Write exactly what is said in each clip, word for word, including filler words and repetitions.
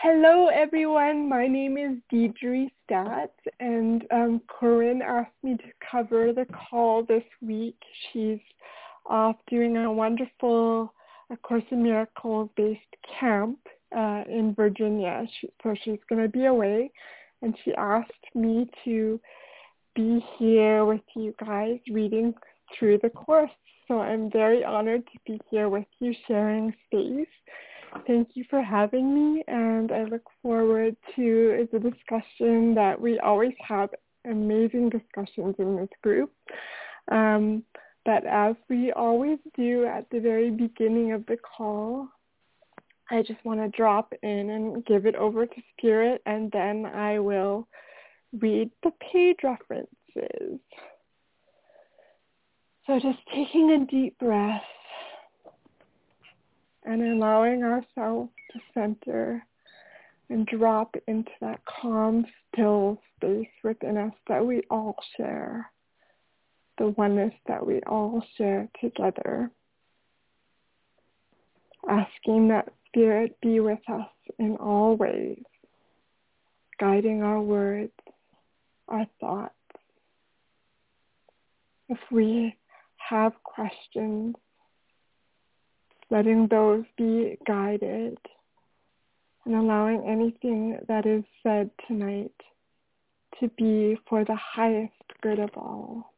Hello, everyone. My name is Deidre Stats, and um, Corinne asked me to cover the call this week. She's off doing a wonderful A Course in Miracles-based camp uh, in Virginia, she, so she's going to be away, and she asked me to be here with you guys reading through the course. So I'm very honored to be here with you sharing space. Thank you for having me, and I look forward to the discussion that we always have, amazing discussions in this group. Um, but as we always do at the very beginning of the call, I just want to drop in and give it over to Spirit, and then I will read the page references. So just taking a deep breath and allowing ourselves to center and drop into that calm, still space within us that we all share, the oneness that we all share together. Asking that Spirit be with us in all ways, guiding our words, our thoughts. If we have questions, letting those be guided and allowing anything that is said tonight to be for the highest good of all.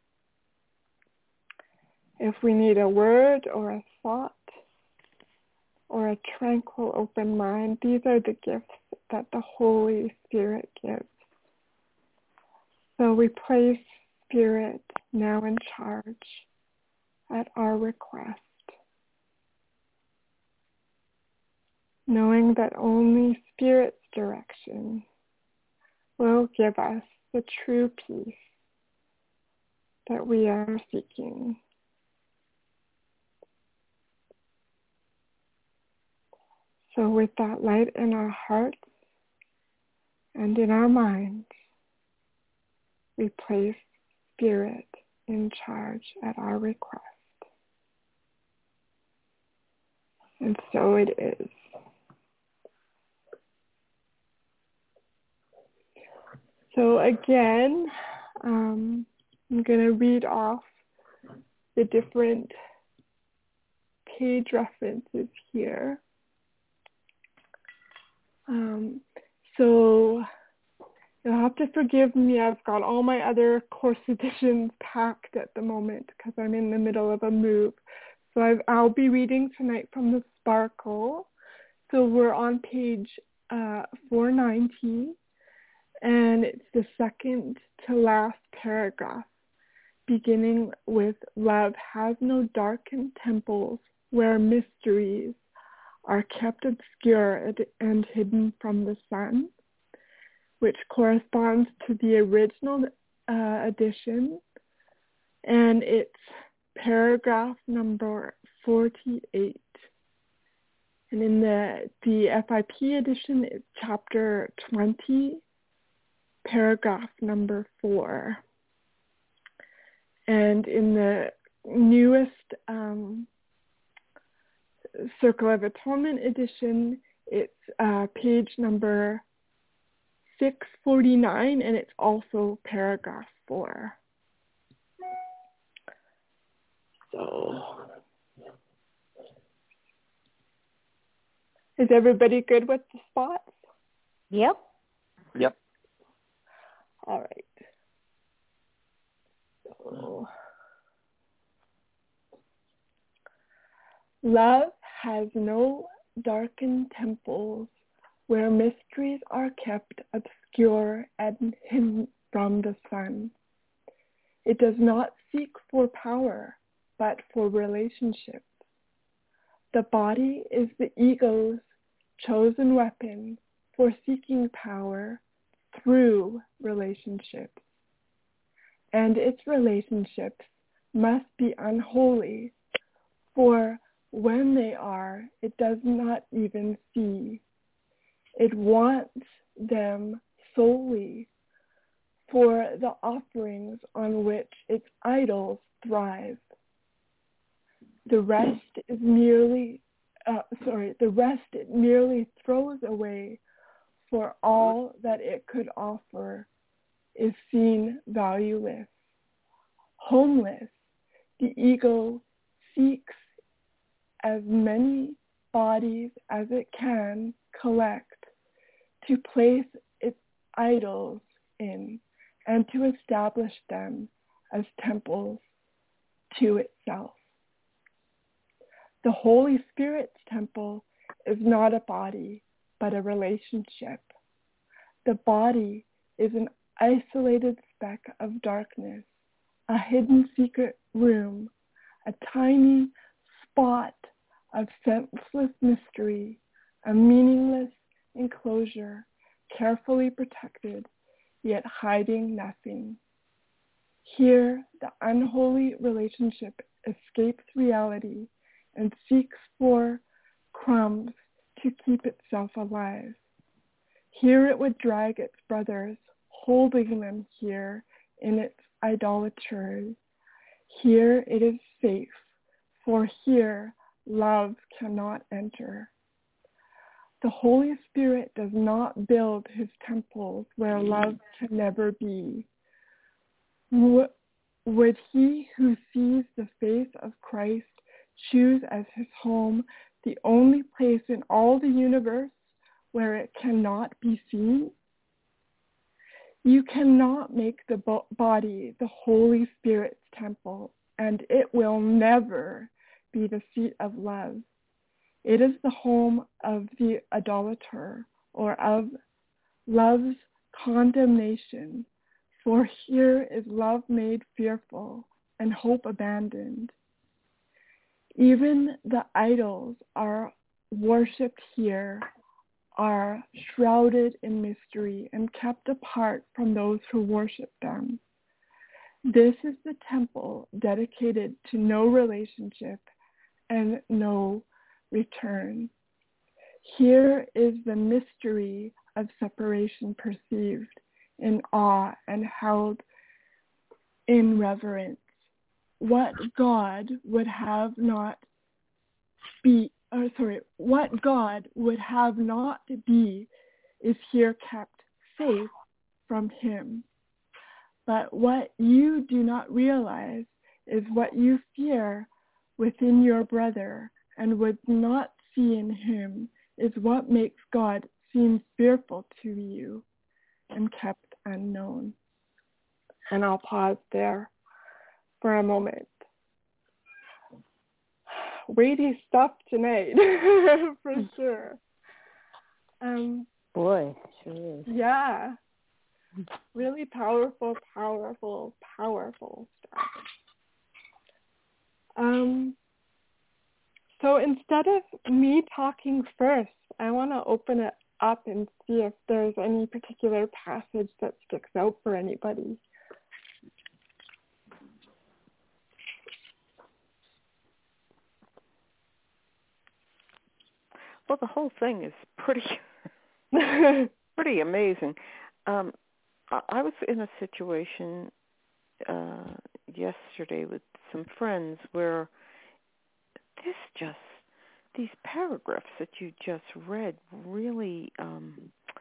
If we need a word or a thought or a tranquil open mind, these are the gifts that the Holy Spirit gives. So we place Spirit now in charge at our request, knowing that only Spirit's direction will give us the true peace that we are seeking. So with that light in our hearts and in our minds, we place Spirit in charge at our request. And so it is. So again, um, I'm going to read off the different page references here. Um, so you'll have to forgive me. I've got all my other course editions packed at the moment because I'm in the middle of a move. So I've, I'll be reading tonight from the Sparkle. So we're on page uh, four ninety. And it's the second to last paragraph, beginning with love has no darkened temples where mysteries are kept obscure and hidden from the sun, which corresponds to the original uh, edition. And it's paragraph number forty-eight. And in the, the F I P edition, it's chapter twenty. Paragraph number four. And in the newest um, Circle of Atonement edition, it's uh, page number six forty-nine, and it's also paragraph four. So, is everybody good with the spots? Yep. Yep. All right. So, love has no darkened temples where mysteries are kept obscure and hidden from the sun. It does not seek for power, but for relationships. The body is the ego's chosen weapon for seeking power through relationships, and its relationships must be unholy, for when they are, it does not even see. It wants them solely for the offerings on which its idols thrive. The rest is merely uh, sorry, the rest it merely throws away, for all that it could offer is seen valueless. Homeless, the ego seeks as many bodies as it can collect to place its idols in and to establish them as temples to itself. The Holy Spirit's temple is not a body, but a relationship. The body is an isolated speck of darkness, a hidden secret room, a tiny spot of senseless mystery, a meaningless enclosure, carefully protected, yet hiding nothing. Here, the unholy relationship escapes reality and seeks for crumbs to keep itself alive. Here it would drag its brothers, holding them here in its idolatry. Here it is safe, for here love cannot enter. The Holy Spirit does not build his temples where love can never be. Would he who sees the face of Christ choose as his home the only place in all the universe where it cannot be seen? You cannot make the bo- body the Holy Spirit's temple, and it will never be the seat of love. It is the home of the idolater, or of love's condemnation, for here is love made fearful and hope abandoned. Even the idols are worshipped here, are shrouded in mystery and kept apart from those who worship them. This is the temple dedicated to no relationship and no return. Here is the mystery of separation perceived in awe and held in reverence. What God would have not be, or sorry, what God would have not be is here kept safe from him. But what you do not realize is what you fear within your brother and would not see in him is what makes God seem fearful to you and kept unknown. And I'll pause there for a moment. Weighty stuff tonight, for sure. Um, Boy, sure is. Yeah. Really powerful, powerful, powerful stuff. Um, so instead of me talking first, I want to open it up and see if there's any particular passage that sticks out for anybody. Well, the whole thing is pretty, pretty amazing. Um, I, I was in a situation uh, yesterday with some friends where this just, these paragraphs that you just read really, um,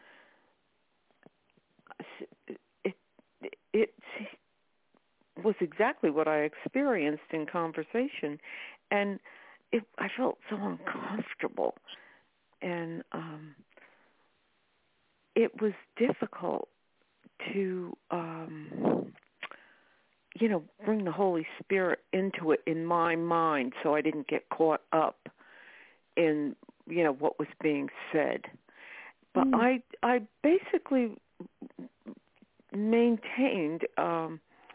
it, it, it was exactly what I experienced in conversation. And it, I felt so uncomfortable. And um, it was difficult to, um, you know, bring the Holy Spirit into it in my mind so I didn't get caught up in, you know, what was being said. But mm. I, I basically maintained, um,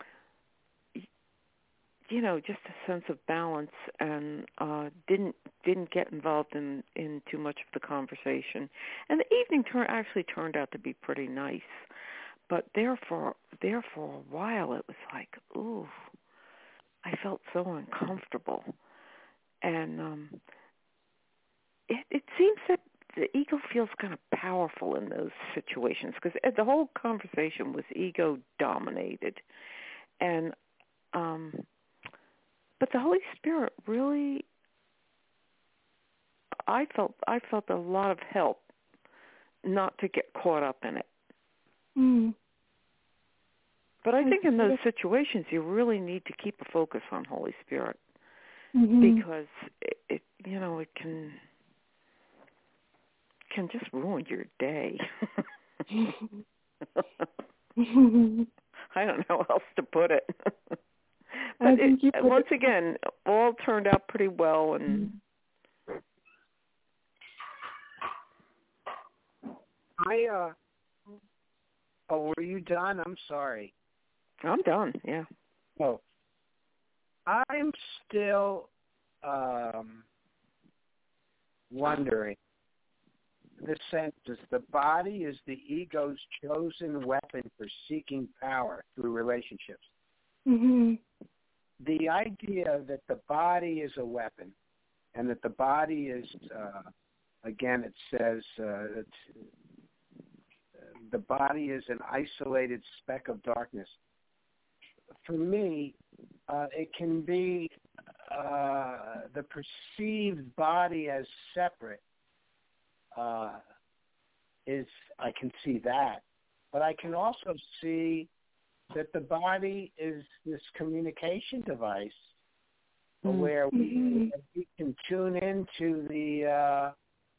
you know, just a sense of balance and uh, didn't didn't get involved in, in too much of the conversation. And the evening turn actually turned out to be pretty nice. But there for, there for a while, it was like, ooh, I felt so uncomfortable. And um, it, it seems that the ego feels kind of powerful in those situations because the whole conversation was ego-dominated. And um But the Holy Spirit really I felt I felt a lot of help not to get caught up in it. Mm. But I think in those situations, you really need to keep a focus on Holy Spirit, mm-hmm. because it, it, you know, it can can just ruin your day. I don't know how else to put it. But it, once it... again, all turned out pretty well. And I, uh, oh, were you done? I'm sorry. I'm done, yeah. Oh, I'm still um, wondering. The sense is the body is the ego's chosen weapon for seeking power through relationships. Mm-hmm. The idea that the body is a weapon, and that the body is, uh, again, it says uh, that the body is an isolated speck of darkness. For me, uh, it can be uh, the perceived body as separate. Uh, is I can see that, but I can also see that the body is this communication device mm-hmm. where we, we can tune into the uh,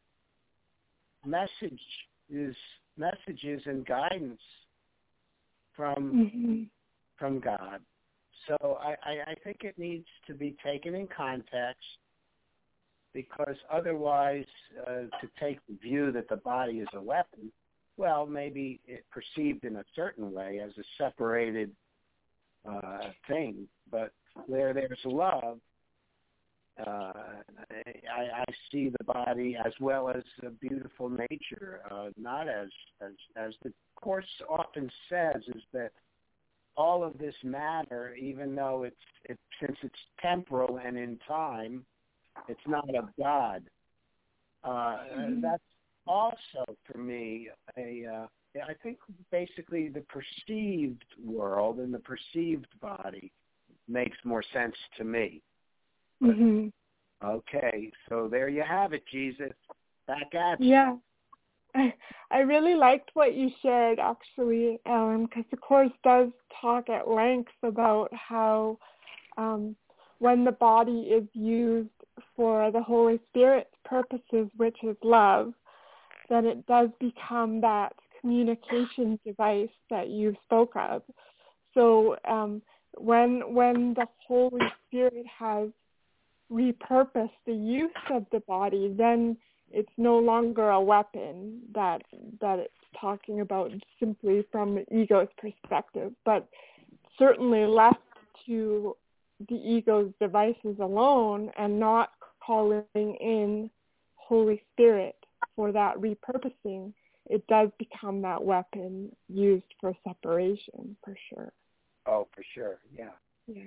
messages, messages and guidance from mm-hmm. from God. So I, I, I think it needs to be taken in context, because otherwise, uh, to take the view that the body is a weapon, well, maybe it perceived in a certain way as a separated uh, thing. But where there's love, uh, I, I see the body as well as a beautiful nature, uh, not as, as, as the Course often says, is that all of this matter, even though it's, it, since it's temporal and in time, it's not of God. Uh, mm-hmm. That's also, for me, a. Uh, I think basically the perceived world and the perceived body makes more sense to me. But, mm-hmm. Okay, so there you have it, Jesus. Back at you. Yeah. I, I really liked what you shared, actually, Ellen, because the Course does talk at length about how um, when the body is used for the Holy Spirit's purposes, which is love, then it does become that communication device that you spoke of. So um, when when the Holy Spirit has repurposed the use of the body, then it's no longer a weapon that that it's talking about simply from the ego's perspective, but certainly left to the ego's devices alone and not calling in Holy Spirit for that repurposing, it does become that weapon used for separation, for sure. Oh, for sure, yeah. Yeah.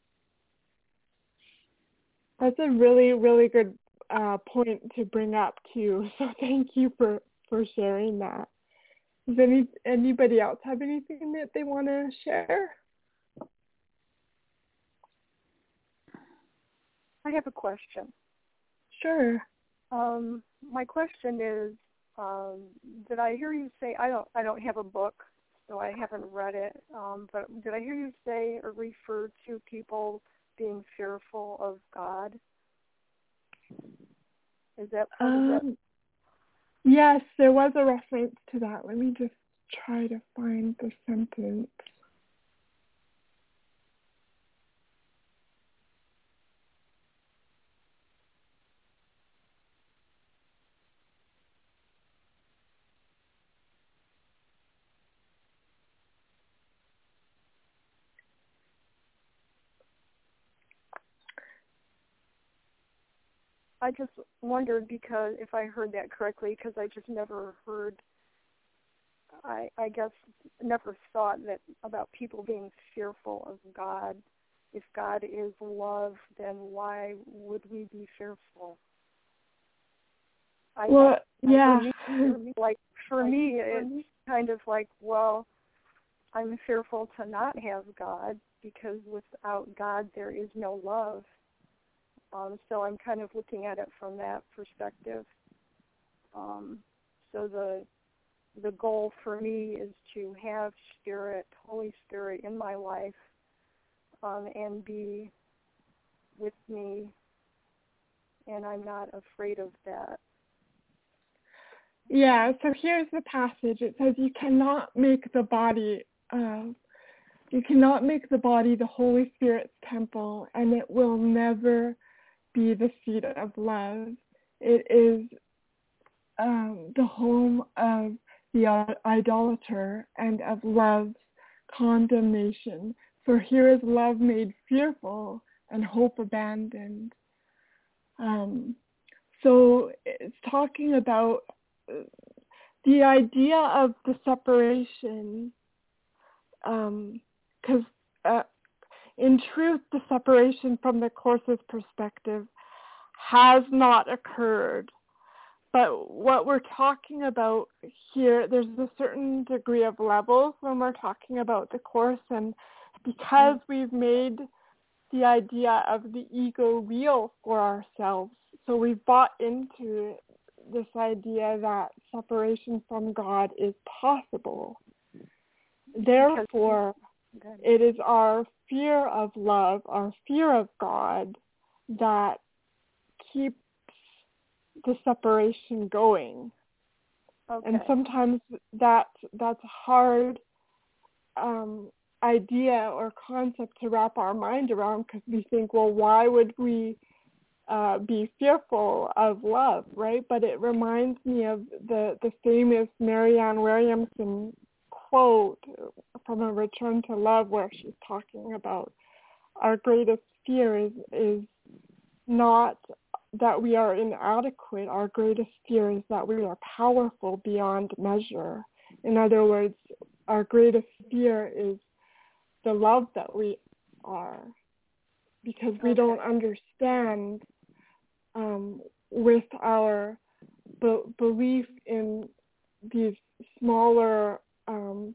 That's a really, really good uh, point to bring up, too. So thank you for, for sharing that. Does any anybody else have anything that they want to share? I have a question. Sure. Um, my question is, um, did I hear you say, I don't I don't have a book, so I haven't read it, um, but did I hear you say or refer to people being fearful of God? Is that part um, of it? Yes, there was a reference to that. Let me just try to find the sentence. I just wondered, because if I heard that correctly, because I just never heard, I, I guess never thought that about people being fearful of God. If God is love, then why would we be fearful? I, well, yeah. For me, for me, like for me, it's kind of like, well, I'm fearful to not have God, because without God there is no love. Um, so I'm kind of looking at it from that perspective. Um, so the the goal for me is to have Spirit, Holy Spirit in my life, um, and be with me, and I'm not afraid of that. Yeah, so here's the passage. It says, you cannot make the body, uh, you cannot make the body the Holy Spirit's temple, and it will never be the seat of love. It is um, the home of the idolater and of love's condemnation. For here is love made fearful and hope abandoned. Um, so it's talking about the idea of the separation, because um, uh, in truth, the separation from the Course's perspective has not occurred. But what we're talking about here, there's a certain degree of levels when we're talking about the Course, and because we've made the idea of the ego real for ourselves, so we've bought into this idea that separation from God is possible. Therefore, it is our fear of love, our fear of God, that keeps the separation going. Okay. And sometimes that's, that's a hard um, idea or concept to wrap our mind around, because we think, well, why would we Uh, be fearful of love, right? But it reminds me of the, the famous Marianne Williamson quote from A Return to Love, where she's talking about our greatest fear is, is not that we are inadequate. Our greatest fear is that we are powerful beyond measure. In other words, our greatest fear is the love that we are, because we Okay. don't understand Um, with our be- belief in these smaller um,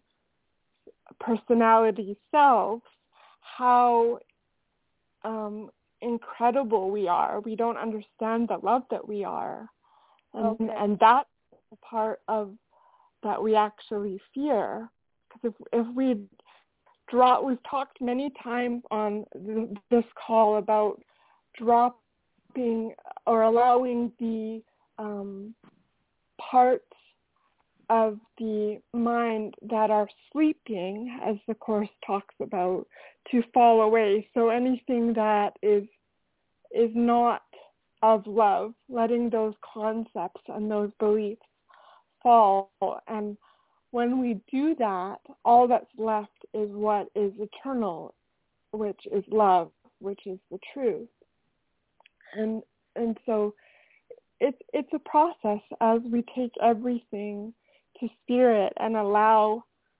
personality selves, how um, incredible we are. We don't understand the love that we are. And, Okay. and that's the part of that we actually fear. Because if, if we drop, we've talked many times on th- this call about drop being or allowing the um, parts of the mind that are sleeping, as the Course talks about, to fall away. So anything that is is not of love, letting those concepts and those beliefs fall. And when we do that, all that's left is what is eternal, which is love, which is the truth. And and so it's it's a process as we take everything to Spirit and allow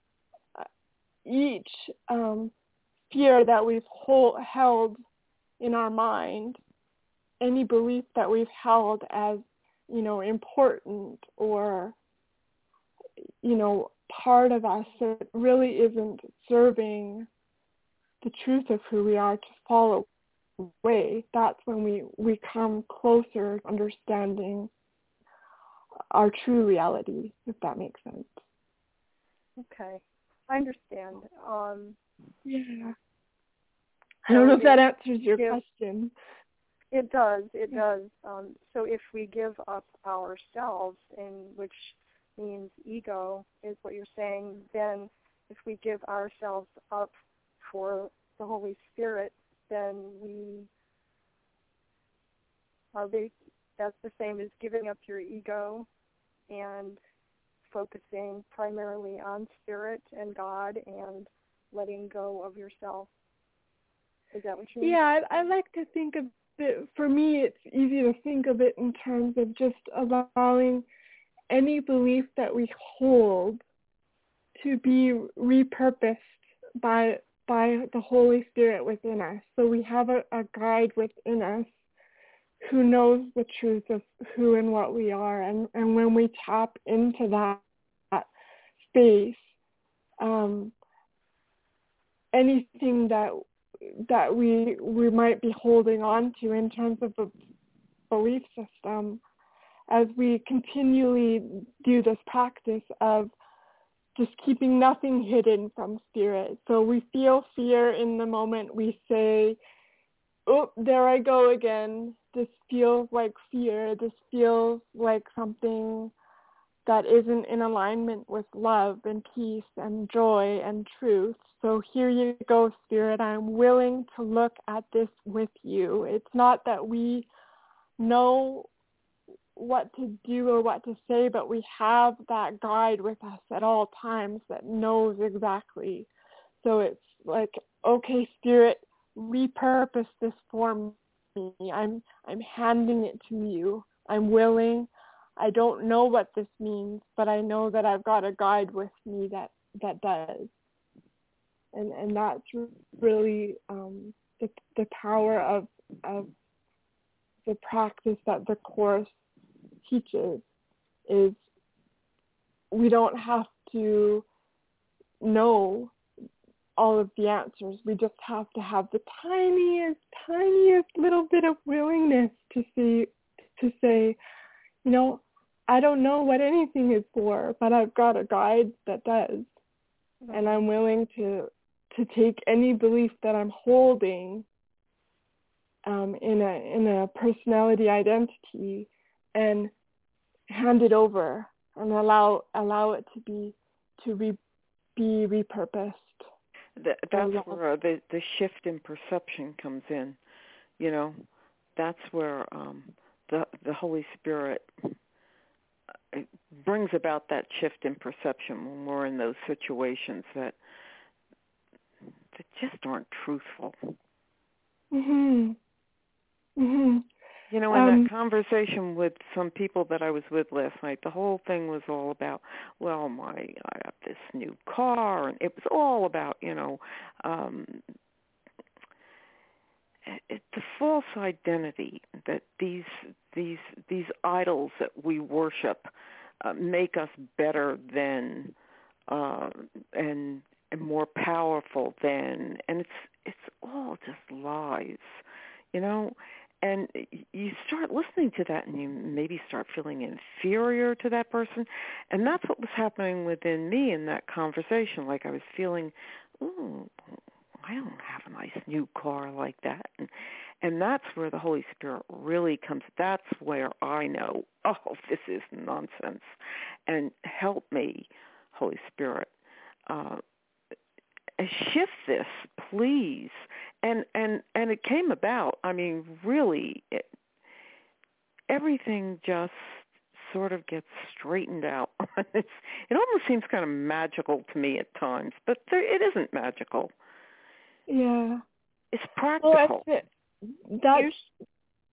each um, fear that we've hold, held in our mind, any belief that we've held as, you know, important or, you know, part of us that really isn't serving the truth of who we are, to follow way. That's when we, we come closer to understanding our true reality, if that makes sense. Okay. I understand. Um, yeah. I don't know if that answers your if, question. It does. It does. Um, so if we give up ourselves, in which means ego, is what you're saying, then if we give ourselves up for the Holy Spirit, then we are they, that's the same as giving up your ego and focusing primarily on Spirit and God and letting go of yourself. Is that what you mean? Yeah, I, I like to think of it, for me, it's easy to think of it in terms of just allowing any belief that we hold to be repurposed by by the Holy Spirit within us. So we have a, a guide within us who knows the truth of who and what we are. And, and when we tap into that, that space, um, anything that that we we might be holding on to in terms of a belief system, as we continually do this practice of just keeping nothing hidden from spirit. So we feel fear in the moment we say, oh, there I go again. This feels like fear. This feels like something that isn't in alignment with love and peace and joy and truth. So here you go, Spirit. I'm willing to look at this with you. It's not that we know what to do or what to say, but we have that guide with us at all times that knows exactly. So it's like, okay, Spirit, repurpose this for me. I'm I'm handing it to you. I'm willing. I don't know what this means, but I know that I've got a guide with me that, that does. And and that's really um, the the power of of the practice that the Course teaches, is we don't have to know all of the answers. We just have to have the tiniest, tiniest little bit of willingness to see, to say, you know, I don't know what anything is for, but I've got a guide that does. Mm-hmm. And I'm willing to to take any belief that I'm holding um, in a in a personality identity and hand it over and allow allow it to be to re, be repurposed. That, that's where the the shift in perception comes in. You know, that's where um, the the Holy Spirit brings about that shift in perception when we're in those situations that that just aren't truthful. Mhm. Mhm. You know, in um, that conversation with some people that I was with last night, the whole thing was all about, well, my I have this new car, and it was all about, you know, um, it, the false identity that these these these idols that we worship uh, make us better than uh, and and more powerful than, and it's it's all just lies, you know. And you start listening to that, and you maybe start feeling inferior to that person. And that's what was happening within me in that conversation. Like I was feeling, ooh, I don't have a nice new car like that. And, and that's where the Holy Spirit really comes. That's where I know, oh, this is nonsense. And help me, Holy Spirit, uh, shift this, please. And and and it came about. I mean, really, it, everything just sort of gets straightened out. it's, it almost seems kind of magical to me at times, but there, it isn't magical. Yeah, it's practical. Well, that's, that's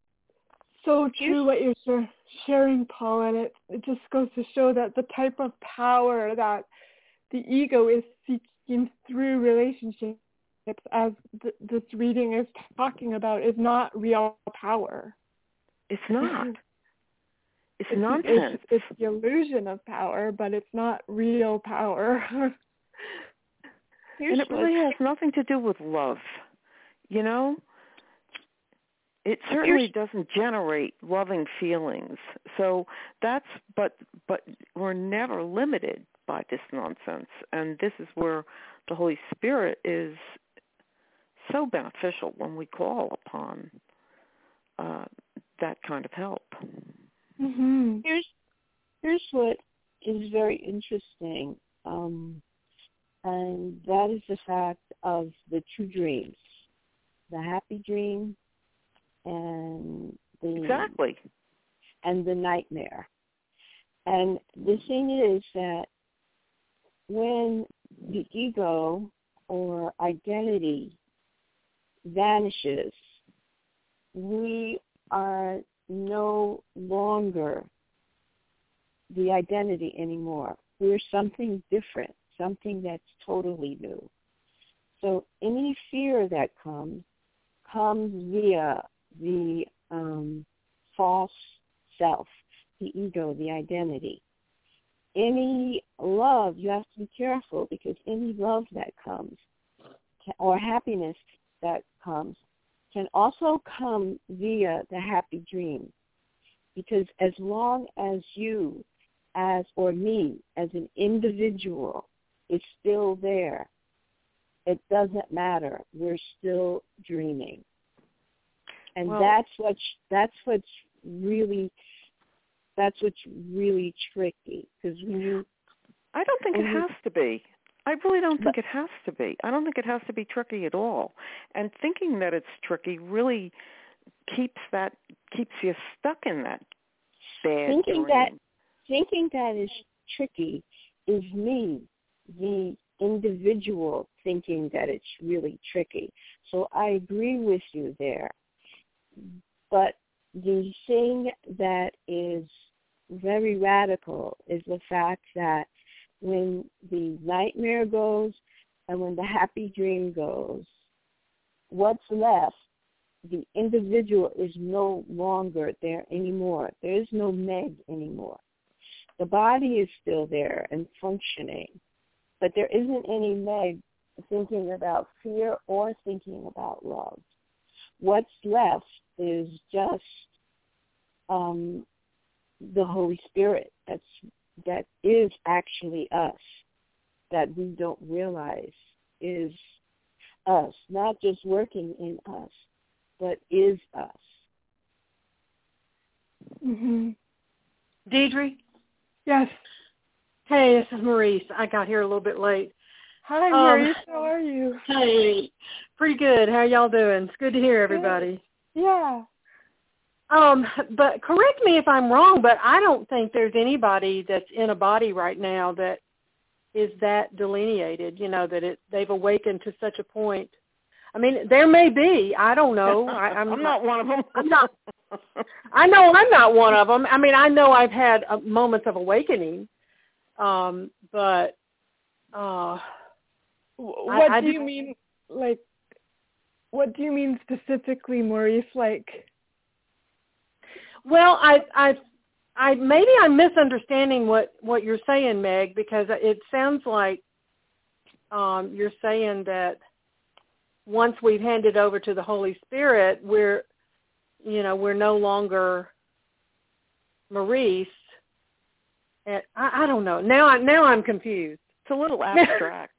so true what you're sharing, Paul, and it it just goes to show that the type of power that the ego is seeking through relationships, as th- this reading is talking about, is not real power. It's not. It's, it's nonsense. It's, it's the illusion of power, but it's not real power. And it really has nothing to do with love, you know? It certainly doesn't generate loving feelings. So that's, but but we're never limited by this nonsense. And this is where the Holy Spirit is so beneficial when we call upon uh, that kind of help. Mm-hmm. Here's here's what is very interesting, um, and that is the fact of the two dreams, the happy dream and the exactly and the nightmare. And the thing is that when the ego or identity vanishes, we are no longer the identity anymore. We're something different, something that's totally new. So any fear that comes, comes via the um, false self, the ego, the identity. Any love, you have to be careful, because any love that comes or happiness that comes can also come via the happy dream. Because as long as you, as or me, as an individual, is still there, it doesn't matter. We're still dreaming. And well, that's what's that's what's really that's what's really tricky. Because when you, I don't think it has to be. I really don't think it has to be. I don't think it has to be tricky at all. And thinking that it's tricky really keeps that keeps you stuck in that bad thinking dream. that thinking that is tricky is me, the individual, thinking that it's really tricky. So I agree with you there. But the thing that is very radical is the fact that when the nightmare goes and when the happy dream goes, what's left, the individual is no longer there anymore. There is no Meg anymore. The body is still there and functioning, but there isn't any Meg thinking about fear or thinking about love. What's left is just um, the Holy Spirit that's that is actually us, that we don't realize is us, not just working in us, but is us. Mm-hmm. Deidre? Yes. Hey, this is Maurice. I got here a little bit late. Hi, um, Maurice. How are you? Hey, pretty good. How y'all doing? It's good to hear everybody. Yeah. Um, but correct me if I'm wrong, but I don't think there's anybody that's in a body right now that is that delineated, you know, that it they've awakened to such a point. I mean, there may be. I don't know. I, I'm, I'm not one of them. I'm not. I know I'm not one of them. I mean, I know I've had uh, moments of awakening, um, but uh, what I, I do you mean? Like, what do you mean specifically, Maurice? Like, well, I, I, I maybe I'm misunderstanding what, what you're saying, Meg, because it sounds like um, you're saying that once we've handed over to the Holy Spirit, we're, you know, we're no longer Maurice. And I, I don't know. Now I now I'm confused. It's a little abstract.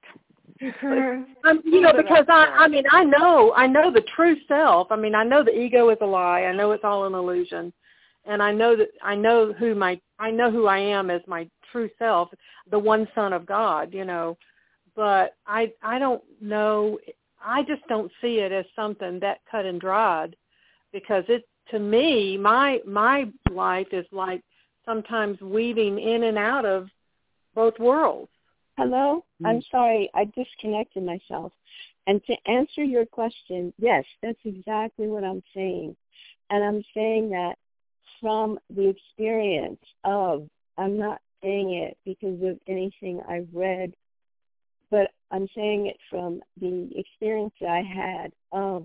um, you know, because I, I mean, I know, I know the true self. I mean, I know the ego is a lie. I know it's all an illusion, and I know that I know who my, I know who I am as my true self, the one Son of God. You know, but I, I don't know. I just don't see it as something that cut and dried, because it, to me, my my life is like sometimes weaving in and out of both worlds. Hello? Mm. I'm sorry, I disconnected myself. And to answer your question, yes, that's exactly what I'm saying. And I'm saying that from the experience of, I'm not saying it because of anything I've read, but I'm saying it from the experience that I had of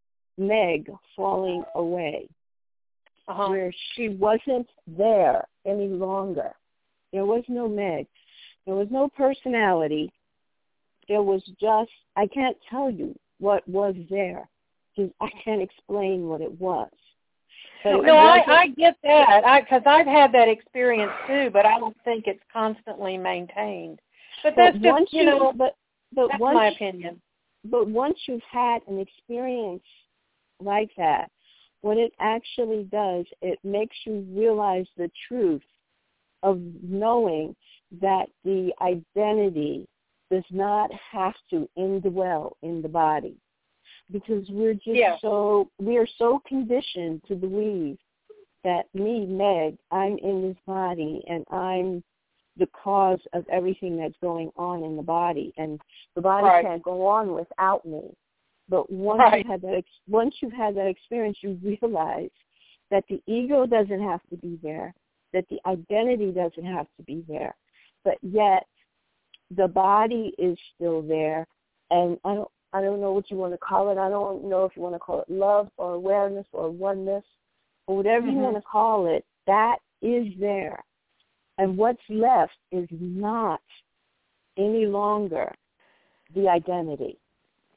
Meg falling away, uh-huh. where she wasn't there any longer. There was no Meg. There was no personality. There was just, I can't tell you what was there, because I can't explain what it was. But no, I, I get that, because I've had that experience too, but I don't think it's constantly maintained. But that's but just, you, you know, but, but that's once, my opinion. But once you've had an experience like that, what it actually does, it makes you realize the truth of knowing that the identity does not have to indwell in the body, because we're just yeah. so we are so conditioned to believe that me, Meg, I'm in this body and I'm the cause of everything that's going on in the body, and the body right. can't go on without me. But once right. you had that, once you've had that experience, you realize that the ego doesn't have to be there, that the identity doesn't have to be there, but yet the body is still there. And I don't, I don't know what you want to call it. I don't know if you want to call it love or awareness or oneness or whatever mm-hmm. you want to call it. That is there. And what's left is not any longer the identity.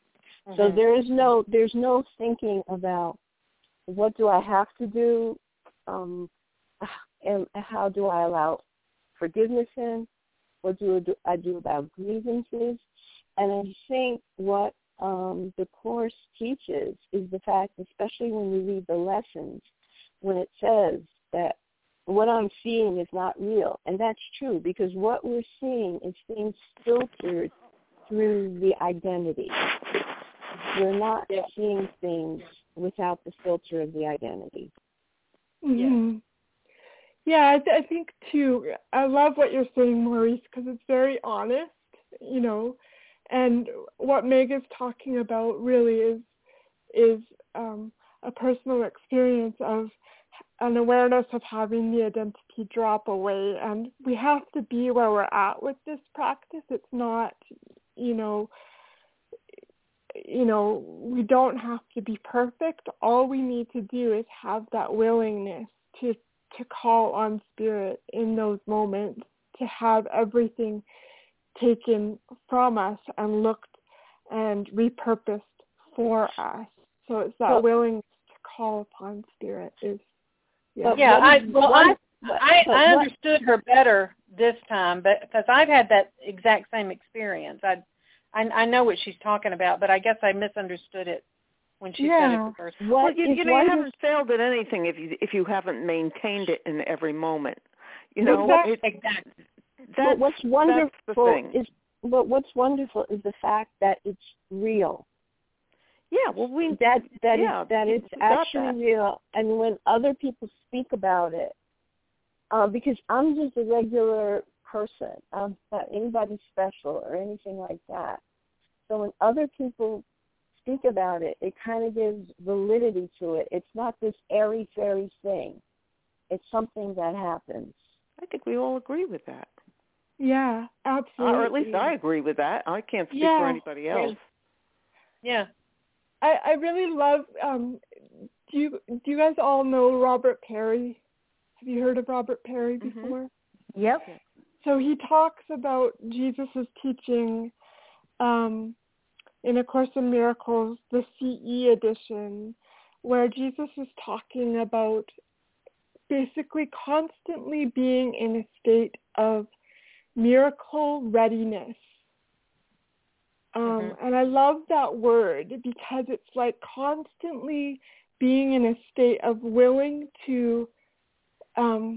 Mm-hmm. So there is no, there's no thinking about what do I have to do, um, and how do I allow forgiveness in, what do I do about grievances. And I think what um, the Course teaches is the fact, especially when we read the lessons, when it says that what I'm seeing is not real. And that's true, because what we're seeing is things filtered through the identity. We're not yeah. seeing things without the filter of the identity. Mm-hmm. Yeah, I, th- I think, too, I love what you're saying, Maurice, because it's very honest, you know, and what Meg is talking about really is is um, a personal experience of an awareness of having the identity drop away, and we have to be where we're at with this practice. It's not, you know, you know, we don't have to be perfect. All we need to do is have that willingness to to call on Spirit in those moments, to have everything taken from us and looked and repurposed for us. So it's that so, willingness to call upon Spirit is, yeah. Yeah, I, well, I, I, I understood her better this time, but because I've had that exact same experience. I, I, I know what she's talking about, but I guess I misunderstood it when she yeah. said it the first time. Well, you, you know, you haven't failed at anything if you if you haven't maintained it in every moment. You know, exactly. It, exactly. That's, but what's wonderful that's the thing. is, but what's wonderful is the fact that it's real. Yeah, well, we that that yeah, it's, that it's actually that. real, and when other people speak about it, uh, because I'm just a regular person, I'm not anybody special or anything like that. So when other people speak about it, it kind of gives validity to it. It's not this airy-fairy thing. It's something that happens. I think we all agree with that. Yeah, absolutely. Uh, or at least I agree with that. I can't speak yeah. for anybody else. Yeah. I, I really love, um, do you do you guys all know Robert Perry? Have you heard of Robert Perry before? Mm-hmm. Yep. So he talks about Jesus' teaching um, in A Course in Miracles, the C E edition, where Jesus is talking about basically constantly being in a state of miracle readiness. Um, mm-hmm. And I love that word because it's like constantly being in a state of willing to um,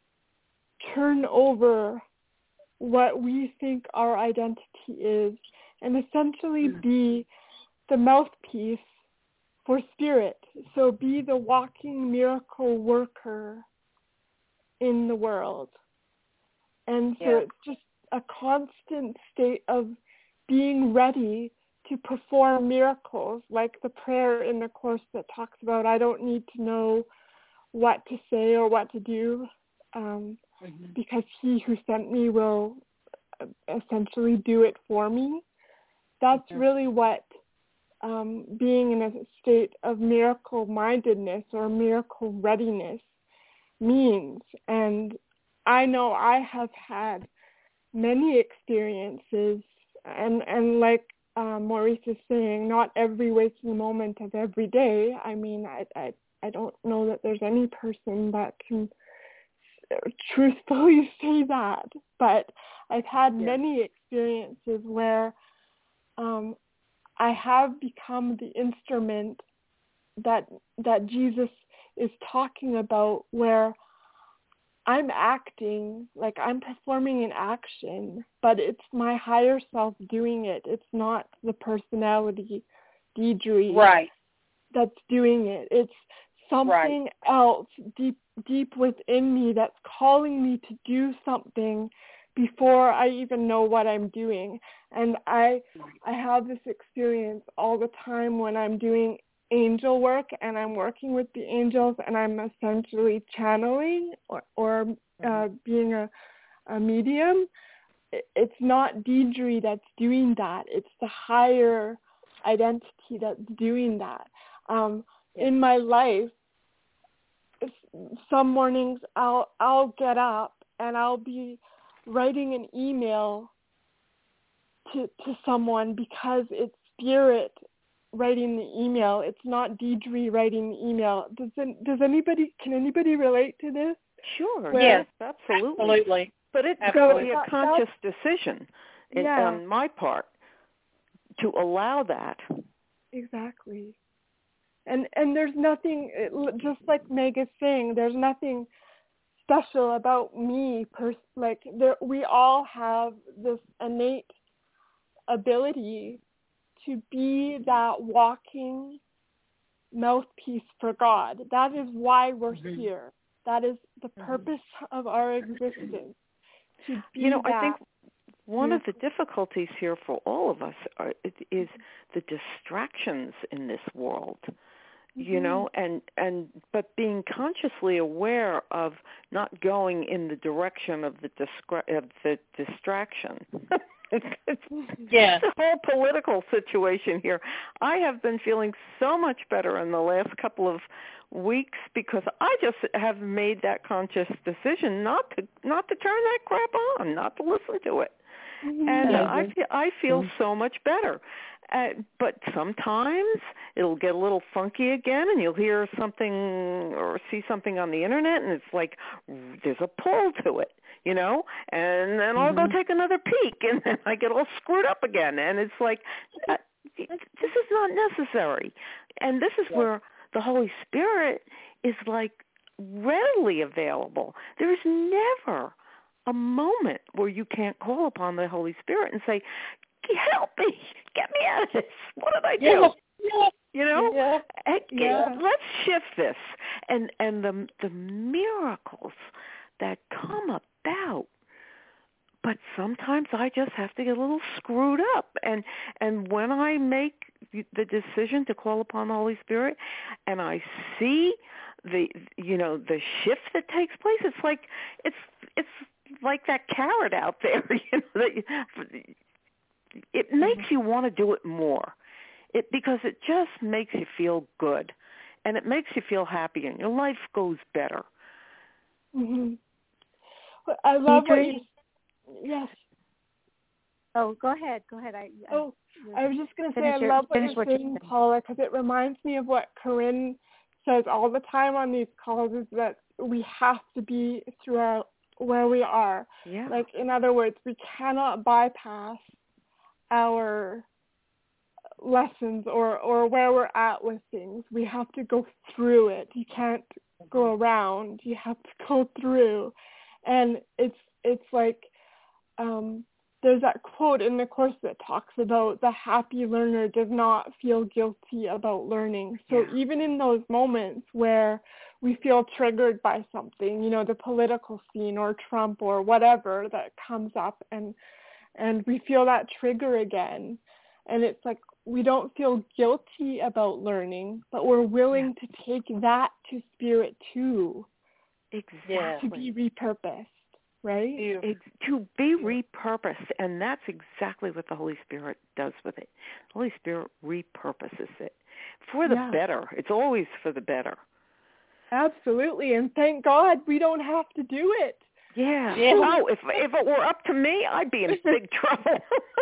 turn over what we think our identity is and essentially mm-hmm. be the mouthpiece for Spirit. So be the walking miracle worker in the world. And so yeah. it's just a constant state of being ready to perform miracles, like the prayer in the Course that talks about, I don't need to know what to say or what to do, um, mm-hmm. because he who sent me will essentially do it for me. That's okay. really what um, being in a state of miracle mindedness or miracle readiness means. And I know I have had many experiences, and, and like uh, Maurice is saying, not every waking moment of every day. I mean, I, I, I don't know that there's any person that can truthfully say that, but I've had yeah. many experiences where um, I have become the instrument that that Jesus is talking about, where I'm acting, like I'm performing an action, but it's my higher self doing it. It's not the personality, Deidre, right. that's doing it. It's something right. else deep deep within me that's calling me to do something before I even know what I'm doing. And I I have this experience all the time when I'm doing angel work and I'm working with the angels and I'm essentially channeling or, or uh, being a, a medium. It's not Deidre that's doing that. It's the higher identity that's doing that. Um, yeah. In my life, some mornings I'll I'll get up and I'll be writing an email to to someone because it's Spirit writing the email. It's not Deidre writing the email. Does does anybody can anybody relate to this? Sure. Where, yes, absolutely. Absolutely. But it's Absolutely. got to be a conscious decision in, yeah. on my part to allow that. Exactly. And and there's nothing, just like Meg is saying, there's nothing special about me. Pers- like there, we all have this innate ability to be that walking mouthpiece for God. That is why we're mm-hmm. here. That is the purpose mm-hmm. of our existence. To be you know, that. I think one of the difficulties here for all of us are, is the distractions in this world. Mm-hmm. You know, and and but being consciously aware of not going in the direction of the distra- of the distraction. Yeah. The whole political situation here. I have been feeling so much better in the last couple of weeks because I just have made that conscious decision not to not to turn that crap on, not to listen to it. Mm-hmm. And yeah. I feel I feel mm-hmm. so much better. Uh, but sometimes it'll get a little funky again, and you'll hear something or see something on the internet, and it's like there's a pull to it, you know. And then I'll mm-hmm. go take another peek, and then I get all screwed up again. And it's like uh, this is not necessary. And this is yeah. where the Holy Spirit is like readily available. There is never a moment where you can't call upon the Holy Spirit and say, help me, get me out of this. What did I do? Yeah, yeah, you know, yeah, and, yeah. And let's shift this, and and the the miracles that come about. But sometimes I just have to get a little screwed up, and and when I make the decision to call upon the Holy Spirit, and I see the you know the shift that takes place, it's like it's it's like that carrot out there, you know. That you, it makes mm-hmm. you want to do it more, it because it just makes you feel good, and it makes you feel happy, and your life goes better. Mm-hmm. I love Deidre? what you. Yes. Oh, go ahead. Go ahead. I, I oh, I was just going to say I your, love what you're what saying, saying, Paula, because it reminds me of what Corinne says all the time on these calls, is that we have to be throughout where we are. Yeah. Like, in other words, we cannot bypass our lessons or, or where we're at with things. We have to go through it. You can't go around. You have to go through. And it's it's like um, there's that quote in the Course that talks about the happy learner does not feel guilty about learning. So yeah. even in those moments where we feel triggered by something, you know, the political scene or Trump or whatever that comes up, and and we feel that trigger again, and it's like we don't feel guilty about learning, but we're willing yeah. to take that to spirit too. Exactly. To be repurposed, right? It's to be repurposed, and that's exactly what the Holy Spirit does with it. The Holy Spirit repurposes it for the yeah. better. It's always for the better. Absolutely, and thank God we don't have to do it. Yeah. yeah. Oh, if if it were up to me, I'd be in big trouble.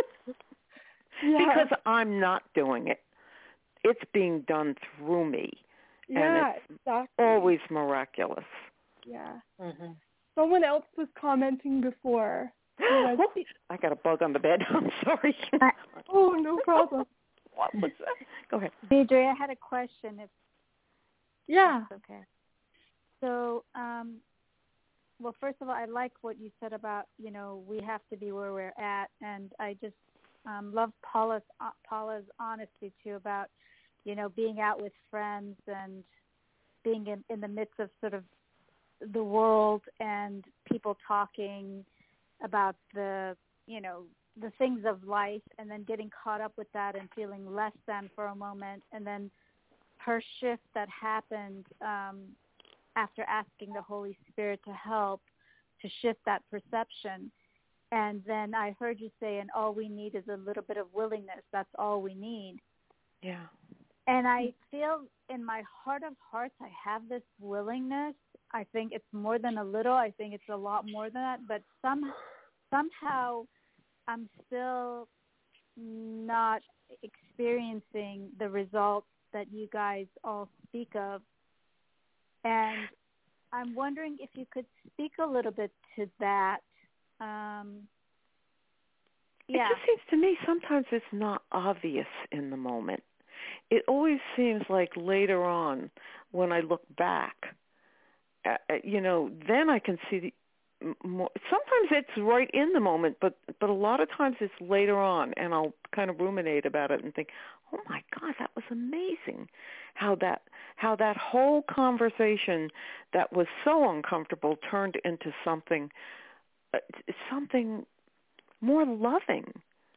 yeah. Because I'm not doing it. It's being done through me. Yeah, and it's exactly. always miraculous. Yeah. Mm-hmm. Someone else was commenting before. Was... I got a bug on the bed. I'm sorry. Oh, no problem. What was that? Go ahead. Deidre, I had a question. If yeah. Okay. So, um, well, first of all, I like what you said about, you know, we have to be where we're at, and I just um, love Paula's uh, Paula's honesty too about, you know, being out with friends and being in, in the midst of sort of the world and people talking about the, you know, the things of life, and then getting caught up with that and feeling less than for a moment, and then her shift that happened um, after asking the Holy Spirit to help to shift that perception. And then I heard you say, and all we need is a little bit of willingness. That's all we need. Yeah. And I feel in my heart of hearts I have this willingness. I think it's more than a little. I think it's a lot more than that. But some, somehow I'm still not experiencing the results that you guys all speak of. And I'm wondering if you could speak a little bit to that. Um, yeah. It just seems to me sometimes it's not obvious in the moment. It always seems like later on when I look back, uh, you know, then I can see the more. Sometimes it's right in the moment, but but a lot of times it's later on, and I'll kind of ruminate about it and think, oh my God, that was amazing. How that how that whole conversation that was so uncomfortable turned into something uh, something more loving.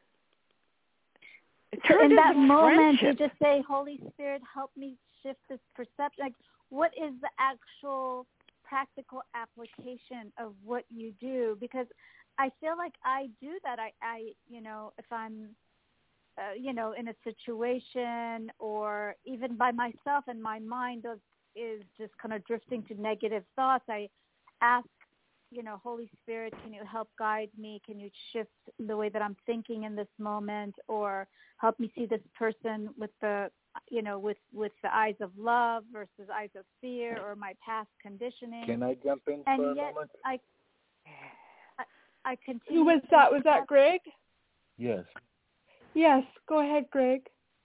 It so turned in that into moment, friendship. you just say, Holy Spirit, help me shift this perception. Like, what is the actual practical application of what you do? Because I feel like I do that. I, I you know, if I'm, uh, you know, in a situation or even by myself and my mind is, is just kind of drifting to negative thoughts, I ask, you know, Holy Spirit, can you help guide me? Can you shift the way that I'm thinking in this moment, or help me see this person with the, you know, with, with the eyes of love versus eyes of fear, or my past conditioning. Can I jump in and for a yet moment? I, I, I continue. Who was that? Was that Greg? Yes. Yes, go ahead, Greg.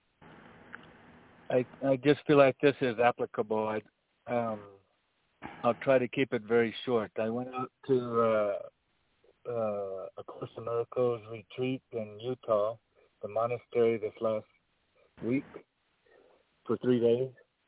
I I just feel like this is applicable. I um I'll try to keep it very short. I went out to uh, uh, a Course in Miracles retreat in Utah, the monastery, this last week for three days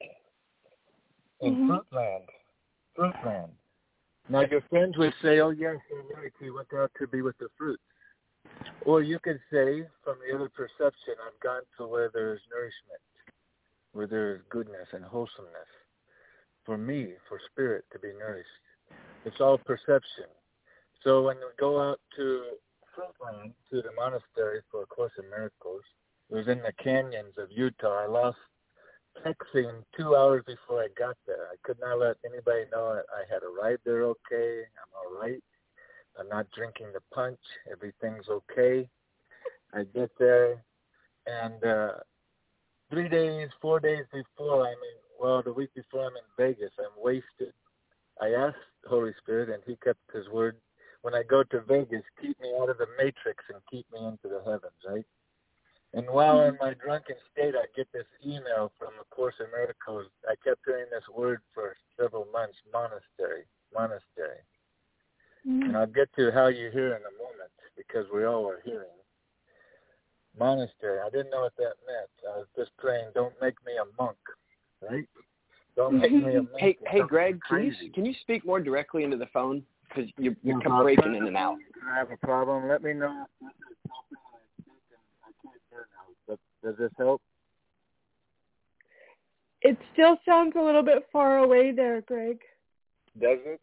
in Mm-hmm. Fruitland. Fruitland. Now your friends would say, "Oh yes, you're right. We went out to be with the fruits." Or you could say, from the other perception, I've gone to where there is nourishment, where there is goodness and wholesomeness. For me, for spirit to be nourished. It's all perception. So when we go out to Fruitland, to the monastery for A Course in Miracles, it was in the canyons of Utah. I lost texting two hours before I got there. I could not let anybody know that I had arrived there okay. I'm all right. I'm not drinking the punch. Everything's okay. I get there, and uh, three days, four days before I'm in, well, the week before I'm in Vegas, I'm wasted. I asked Holy Spirit, and he kept his word. When I go to Vegas, keep me out of the matrix and keep me into the heavens, right? And while in my drunken state, I get this email from A Course in Miracles. I kept hearing this word for several months, monastery, monastery. Mm-hmm. And I'll get to how you hear in a moment, because we all are hearing. Monastery, I didn't know what that meant. I was just praying, don't make me a monk, right? Don't make me a monk. Hey, hey, Greg, can you can you speak more directly into the phone? Because you're, you're yeah, breaking in and out. I have a problem. Let me know. Does, does this help? It still sounds a little bit far away there, Greg. Does it?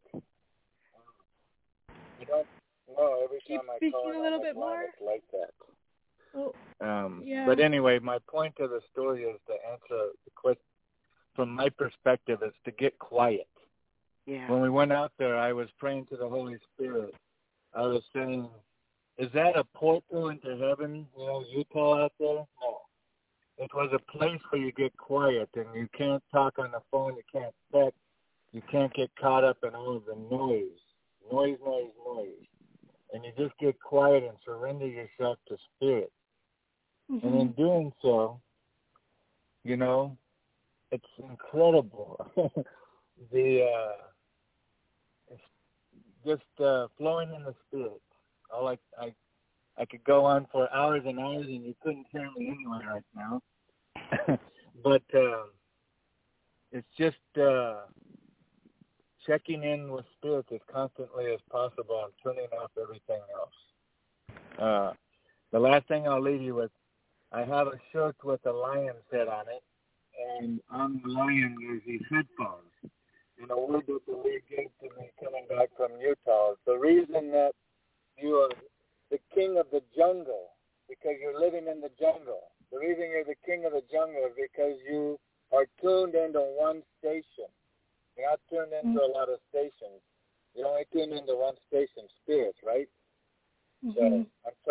I don't know. Every Keep time I speaking call a little bit line, more. It's like that. Oh, um, yeah. But anyway, my point of the story is to answer the question. From my perspective, is to get quiet. Yeah. When we went out there, I was praying to the Holy Spirit. I was saying, is that a portal into heaven, you know, Utah out there? No. It was a place where you get quiet and you can't talk on the phone, you can't text, you can't get caught up in all of the noise. Noise, noise, noise. And you just get quiet and surrender yourself to spirit. Mm-hmm. And in doing so, you know, it's incredible. the uh, it's just uh, flowing in the spirit. All I, I I could go on for hours and hours, and you couldn't hear me anyway right now. but uh, it's just uh, checking in with spirit as constantly as possible and turning off everything else. Uh, the last thing I'll leave you with, I have a shirt with a lion's head on it. And on the lion, there's these headphones. And a word that the Lord gave to me coming back from Utah is the reason that you are the king of the jungle, because you're living in the jungle. The reason you're the king of the jungle is because you are tuned into one station. You're not tuned into mm-hmm. a lot of stations. You're only tuned into one station, spirit, right? Mm-hmm. So I'm sorry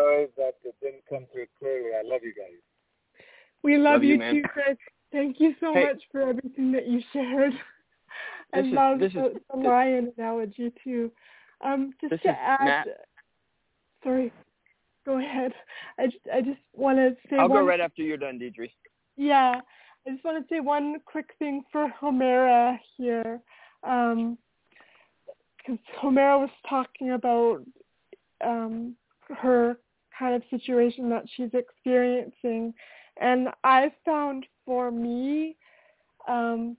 sorry that it didn't come through clearly. I love you guys. We love, love you, you too, Chris. Thank you so hey, much for everything that you shared. I is, love this the, is, the lion analogy, too. Um, just this to is add, Matt. Sorry, go ahead. I just, I just want to say I'll one, go right after you're done, Deidre. Yeah, I just want to say one quick thing for Homera here. Um, because Homera was talking about um, her kind of situation that she's experiencing. And I found for me, um,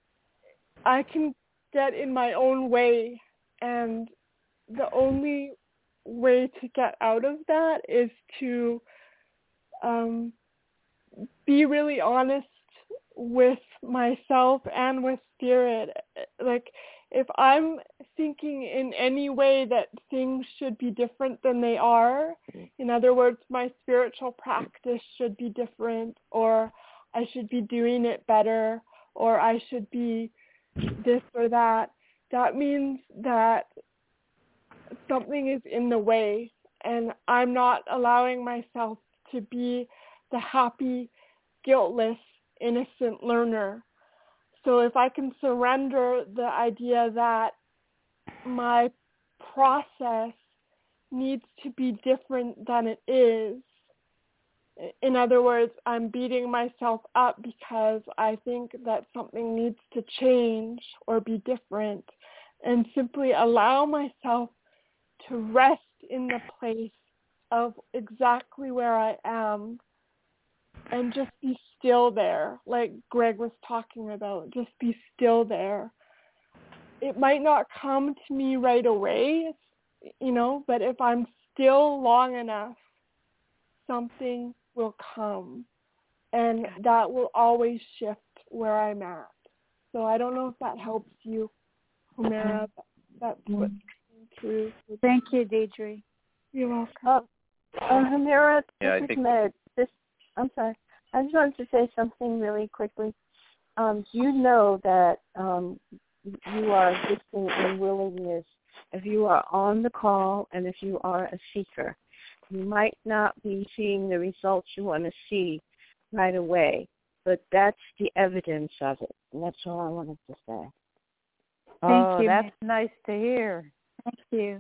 I can get in my own way. And the only way to get out of that is to um, be really honest with myself and with spirit. Like, if I'm thinking in any way that things should be different than they are, in other words, my spiritual practice should be different, or I should be doing it better, or I should be this or that, that means that something is in the way, and I'm not allowing myself to be the happy, guiltless, innocent learner. So if I can surrender the idea that my process needs to be different than it is, in other words, I'm beating myself up because I think that something needs to change or be different, and simply allow myself to rest in the place of exactly where I am, and just be still there, like Greg was talking about. Just be still there. It might not come to me right away, you know, but if I'm still long enough, something will come, and that will always shift where I'm at. So I don't know if that helps you, Homera. That's what's coming through. Thank you, Deidre. You're welcome. Uh, uh, Homera, this Yeah, I is think- Meg. This, I'm sorry. I just wanted to say something really quickly. Um, you know that um, you are existing in willingness. If you are on the call and if you are a seeker, you might not be seeing the results you want to see right away, but that's the evidence of it. And that's all I wanted to say. Thank oh, you. that's nice to hear. Thank you.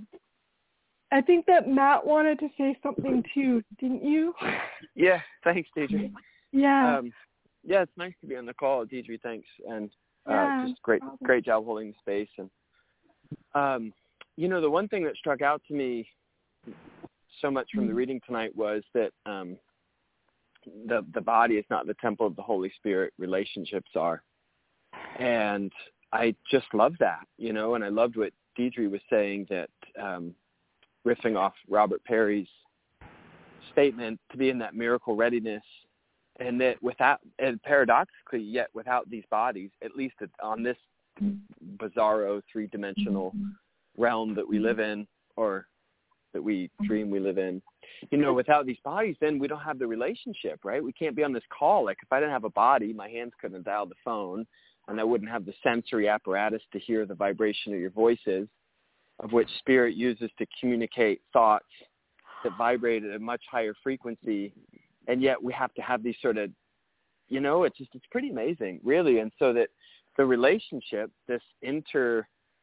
I think that Matt wanted to say something too, didn't you? Yeah, thanks, Deidre. Yeah. Um, yeah, it's nice to be on the call, Deidre. Thanks, and uh, Yeah, just great, probably. great job holding the space. And um, you know, the one thing that struck out to me so much from the reading tonight was that um, the the body is not the temple of the Holy Spirit. Relationships are, and I just love that, you know. And I loved what Deidre was saying, that um, riffing off Robert Perry's statement, to be in that miracle readiness, and that without, and paradoxically, yet without these bodies, at least on this bizarro three-dimensional realm that we live in, or that we dream we live in, you know, without these bodies, then we don't have the relationship, right? We can't be on this call. Like, if I didn't have a body, my hands couldn't dial the phone, and I wouldn't have the sensory apparatus to hear the vibration of your voices, of which spirit uses to communicate thoughts that vibrate at a much higher frequency. And yet we have to have these sort of, you know, it's just, it's pretty amazing, really. And so that the relationship, this interflow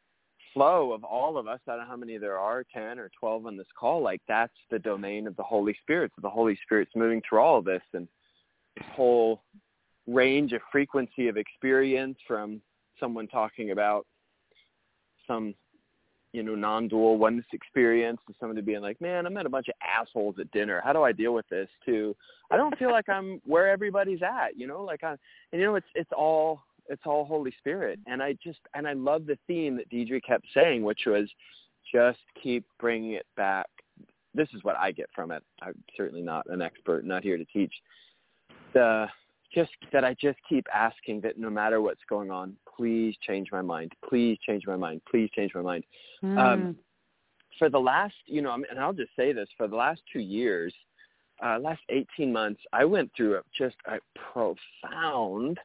of all of us, I don't know how many there are, ten or twelve on this call, like, that's the domain of the Holy Spirit. So the Holy Spirit's moving through all of this, and this whole range of frequency of experience, from someone talking about some, you know, non-dual oneness experience, to somebody being like, man, I met a bunch of assholes at dinner. How do I deal with this? To, I don't feel like I'm where everybody's at, you know, like I, and you know, it's, it's all, it's all Holy Spirit. And I just, and I love the theme that Deidre kept saying, which was just keep bringing it back. This is what I get from it. I'm certainly not an expert, not here to teach. The, just that I just keep asking that no matter what's going on, please change my mind. Please change my mind. Please change my mind. Mm. Um, for the last, you know, and I'll just say this, for the last two years, uh, last eighteen months, I went through a, just a profound,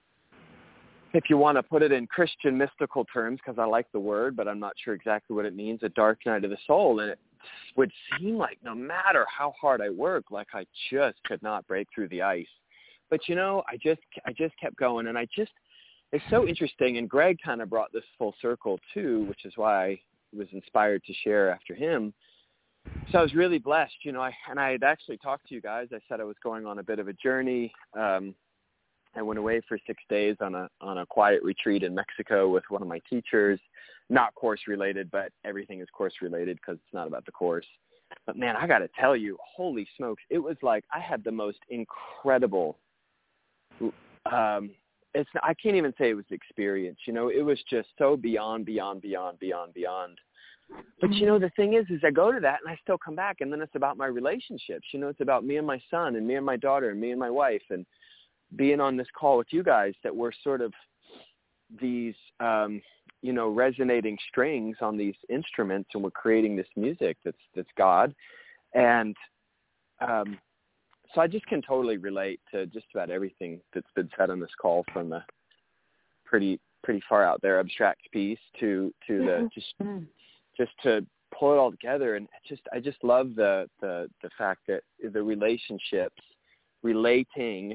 if you want to put it in Christian mystical terms, because I like the word, but I'm not sure exactly what it means, a dark night of the soul. And it, would seem like no matter how hard I worked, like I just could not break through the ice. But, you know, I just I just kept going, and I just, it's so interesting. And Greg kind of brought this full circle, too, which is why I was inspired to share after him. So I was really blessed, you know, I, and I had actually talked to you guys. I said I was going on a bit of a journey. Um, I went away for six days on a on a quiet retreat in Mexico with one of my teachers, not course related, but everything is course related because it's not about the course. But man, I got to tell you, holy smokes, it was like I had the most incredible, um, it's I can't even say it was experience, you know, it was just so beyond, beyond, beyond, beyond, beyond. But, you know, the thing is, is I go to that and I still come back, and then it's about my relationships. You know, it's about me and my son and me and my daughter and me and my wife, and being on this call with you guys, that we're sort of these, um, you know, resonating strings on these instruments, and we're creating this music that's that's God. And um, so I just can totally relate to just about everything that's been said on this call, from the pretty pretty far out there abstract piece to to the just just to pull it all together. And just I just love the the the fact that the relationships, relating,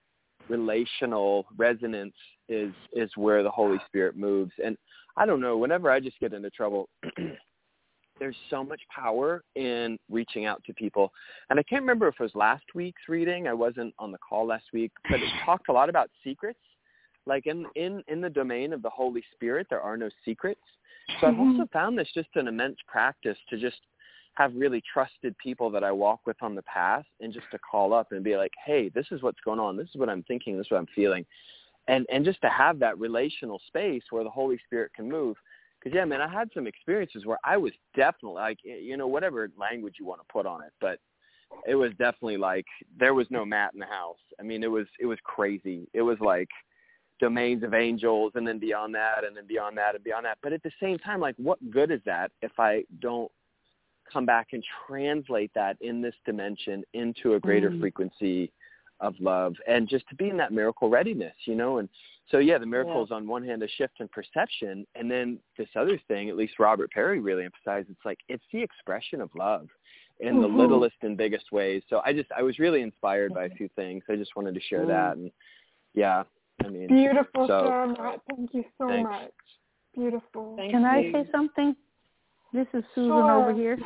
relational resonance is is where the Holy Spirit moves. And I don't know, whenever I just get into trouble, there's so much power in reaching out to people. And I can't remember if it was last week's reading, I wasn't on the call last week, but it talked a lot about secrets. Like in in in the domain of the Holy Spirit, there are no secrets. So I've also found this just an immense practice to just have really trusted people that I walk with on the path, and just to call up and be like, hey, this is what's going on. This is what I'm thinking. This is what I'm feeling. And and just to have that relational space where the Holy Spirit can move. Because, yeah, man, I had some experiences where I was definitely like, you know, whatever language you want to put on it, but it was definitely like there was no mat in the house. I mean, it was it was crazy. It was like domains of angels, and then beyond that, and then beyond that, and beyond that. But at the same time, like, what good is that if I don't come back and translate that in this dimension into a greater mm. frequency of love, and just to be in that miracle readiness, you know? And so, yeah, the miracle is yeah. on one hand a shift in perception, and then this other thing, at least Robert Perry really emphasized, it's like it's the expression of love in mm-hmm. the littlest and biggest ways. So I just I was really inspired by a few things. I just wanted to share mm. that. And yeah, I mean, beautiful, so, Sarah. Thank you so thanks. much. Beautiful. Thank Can you. I say something? This is Susan sure. over here.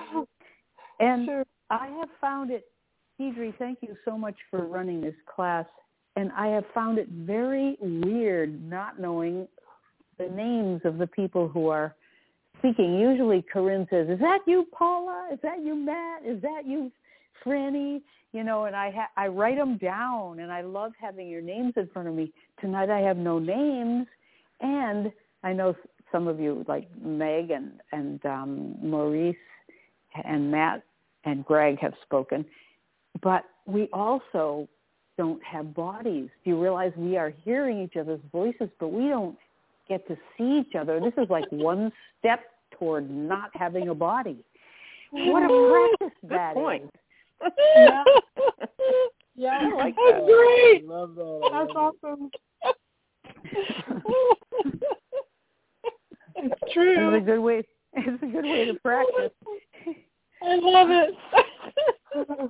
And sure. I have found it, Deidre, thank you so much for running this class. And I have found it very weird not knowing the names of the people who are speaking. Usually Corinne says, is that you, Paula? Is that you, Matt? Is that you, Franny? You know, and I ha- I write them down, and I love having your names in front of me. Tonight I have no names, and I know some of you, like Meg and, and um, Maurice and Matt and Greg, have spoken, but we also don't have bodies. Do you realize we are hearing each other's voices, but we don't get to see each other? This is like one step toward not having a body. What a practice that point. is. Yeah. Yeah, I like that's that. great. I love that. I That's love awesome. It's true. It's a good way. It's a good way to practice. I love it.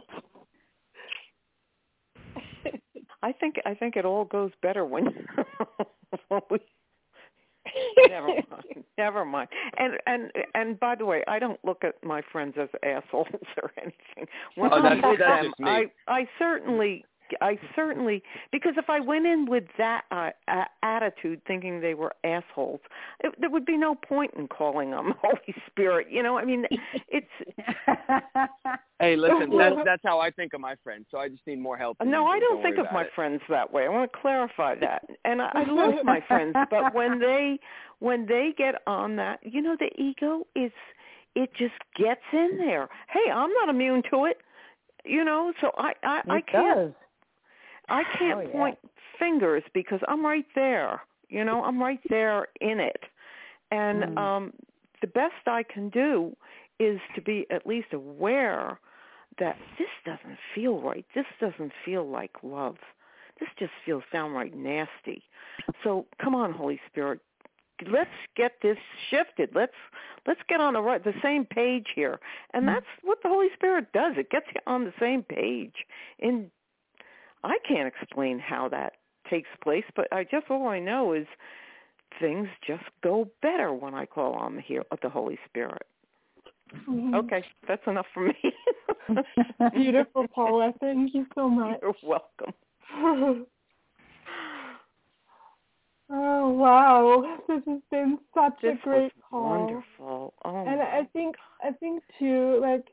I think I think it all goes better when, when we. Never mind. Never mind. And and and by the way, I don't look at my friends as assholes or anything. When oh, that's, I'm with that's them, just me. I I certainly. I certainly, because if I went in with that uh, uh, attitude, thinking they were assholes, it, there would be no point in calling them Holy Spirit. You know, I mean, it's. Hey, listen, that's that's how I think of my friends. So I just need more help. No, I don't, don't think of my it. friends that way. I want to clarify that, and I, I love my friends, but when they when they get on that, you know, the ego is it just gets in there. Hey, I'm not immune to it. You know, so I I, It I can't. does. I can't oh, yeah. point fingers because I'm right there. You know, I'm right there in it. And mm. um, the best I can do is to be at least aware that this doesn't feel right. This doesn't feel like love. This just feels downright nasty. So come on, Holy Spirit, let's get this shifted. Let's let's get on the right, the same page here. And that's what the Holy Spirit does. It gets you on the same page. And I can't explain how that takes place, but I just all I know is things just go better when I call on the, the Holy Spirit. Mm-hmm. Okay, that's enough for me. Beautiful, Paula. Thank you so much. You're welcome. Oh, wow. This has been such this a great was call. Wonderful. Oh, and I think I think too, like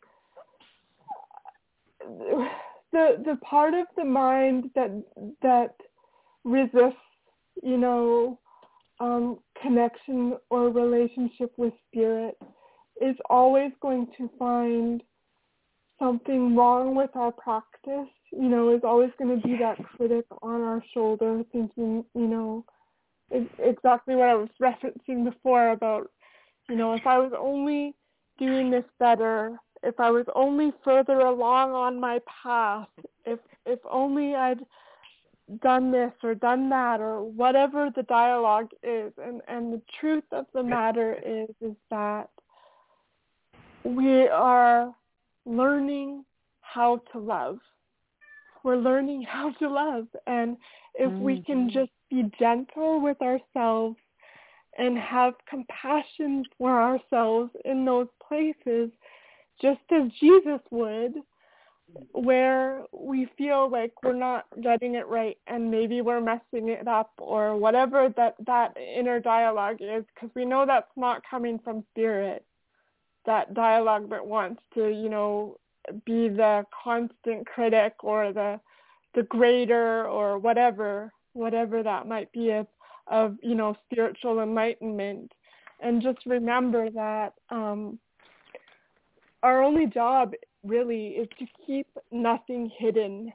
the the part of the mind that that resists, you know, um, connection or relationship with spirit is always going to find something wrong with our practice, you know, is always going to be that critic on our shoulder thinking, you know, exactly what I was referencing before about, you know, if I was only doing this better, if I was only further along on my path, if if only I'd done this or done that or whatever the dialogue is. And, and the truth of the matter is, is that we are learning how to love. We're learning how to love. And if mm-hmm. we can just be gentle with ourselves and have compassion for ourselves in those places, just as Jesus would, where we feel like we're not getting it right and maybe we're messing it up or whatever that, that inner dialogue is, because we know that's not coming from spirit, that dialogue that wants to, you know, be the constant critic or the the grader or whatever, whatever that might be of, of you know, spiritual enlightenment. And just remember that um, our only job really is to keep nothing hidden,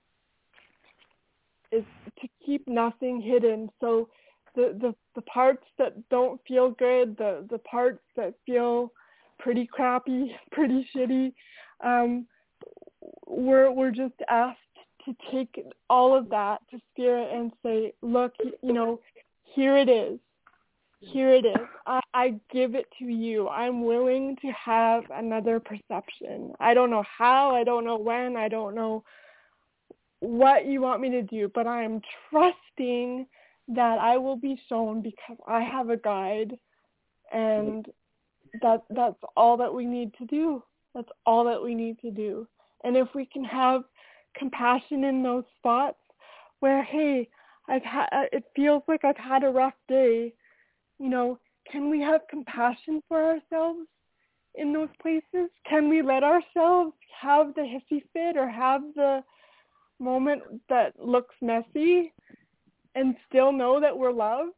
is to keep nothing hidden. So the, the, the parts that don't feel good, the, the parts that feel pretty crappy, pretty shitty, um, we're we're just asked to take all of that to spirit and say, look, you know, here it is. Here it is. I, I give it to you. I'm willing to have another perception. I don't know how, I don't know when, I don't know what you want me to do, but I am trusting that I will be shown because I have a guide, and that that's all that we need to do. That's all that we need to do. And if we can have compassion in those spots where, hey, I've had, it feels like I've had a rough day, you know, can we have compassion for ourselves in those places? Can we let ourselves have the hissy fit or have the moment that looks messy and still know that we're loved?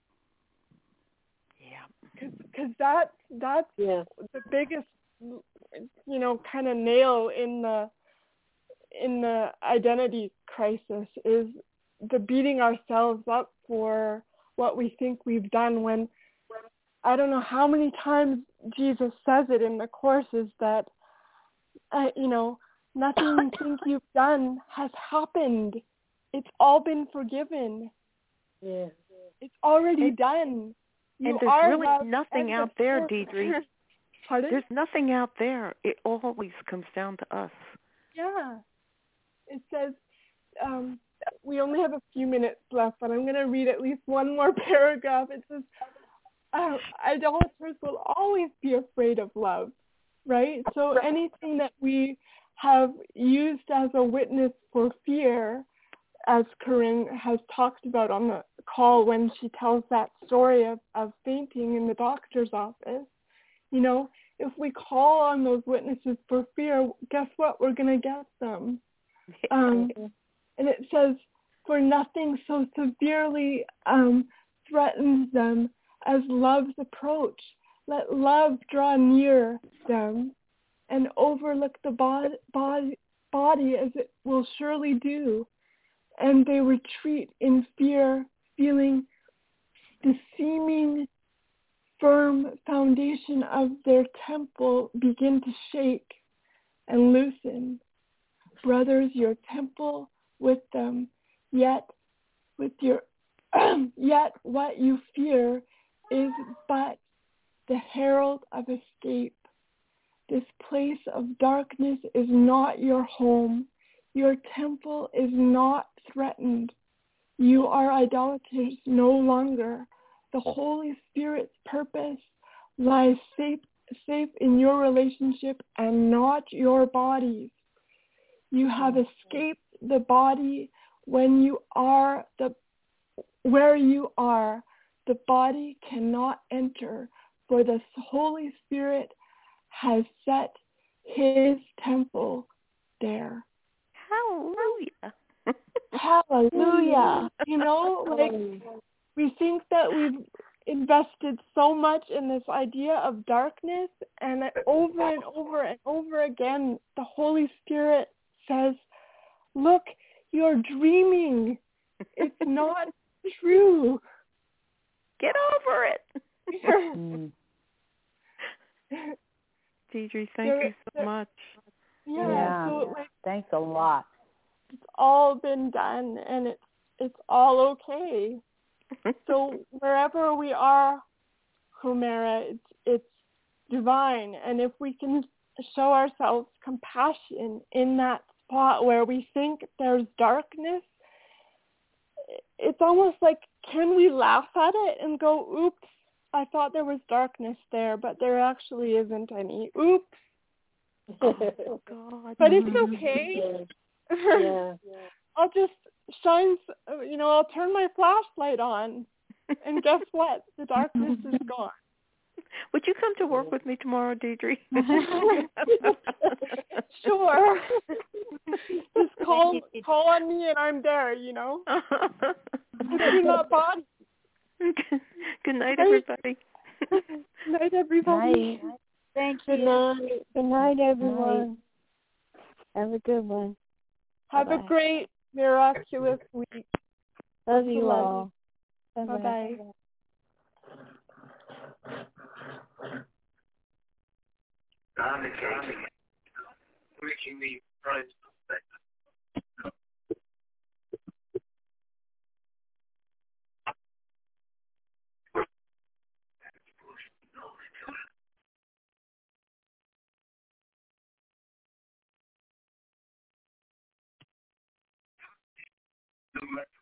Yeah. Because that's, that's yeah. the biggest, you know, kind of nail in the in the identity crisis is the beating ourselves up for what we think we've done, when I don't know how many times Jesus says it in the courses that, uh, you know, nothing you think you've done has happened. It's all been forgiven. Yeah. It's already and, done. You and there's are really nothing out the there, Deidre. Pardon? There's nothing out there. It always comes down to us. Yeah. It says, um, we only have a few minutes left, but I'm going to read at least one more paragraph. It says, uh, idolaters will always be afraid of love, right? So anything that we have used as a witness for fear, as Corinne has talked about on the call when she tells that story of, of fainting in the doctor's office, you know, if we call on those witnesses for fear, guess what? We're going to get them. Um, and it says, for nothing so severely um, threatens them as love's approach. Let love draw near them and overlook the bod- bod- body as it will surely do. And they retreat in fear, feeling the seeming firm foundation of their temple begin to shake and loosen. Brothers, your temple with them, yet with your yet what you fear is but the herald of escape. This place of darkness is not your home. Your temple is not threatened. You are idolaters no longer. The Holy Spirit's purpose lies safe, safe in your relationship and not your bodies. You have escaped the body when you are the where you are. The body cannot enter, for the Holy Spirit has set his temple there. Hallelujah. Hallelujah. You know, like we think that we've invested so much in this idea of darkness, and over and over and over again, the Holy Spirit says, look, you're dreaming. It's not true. Get over it. Deidre, thank there, you so there, much. Yeah, yeah. So like, thanks a lot. It's all been done, and it's it's all okay. So wherever we are, Humera, it's it's divine, and if we can show ourselves compassion in that spot where we think there's darkness, it's almost like, can we laugh at it and go, oops, I thought there was darkness there, but there actually isn't any. Oops. Oh, God. But it's okay. Yeah. I'll just shine, you know, I'll turn my flashlight on, and guess what? The darkness is gone. Would you come to work with me tomorrow, Deidre? Sure. Just call call on me and I'm there, you know. Do not bother. Good night, everybody. Good night, everybody. Night. Thank Good you. night. Good night, everyone. Night. Have a good one. Have Bye-bye. a great, miraculous week. Love you all. Bye-bye. Bye-bye. Communicating, reaching the right perspective.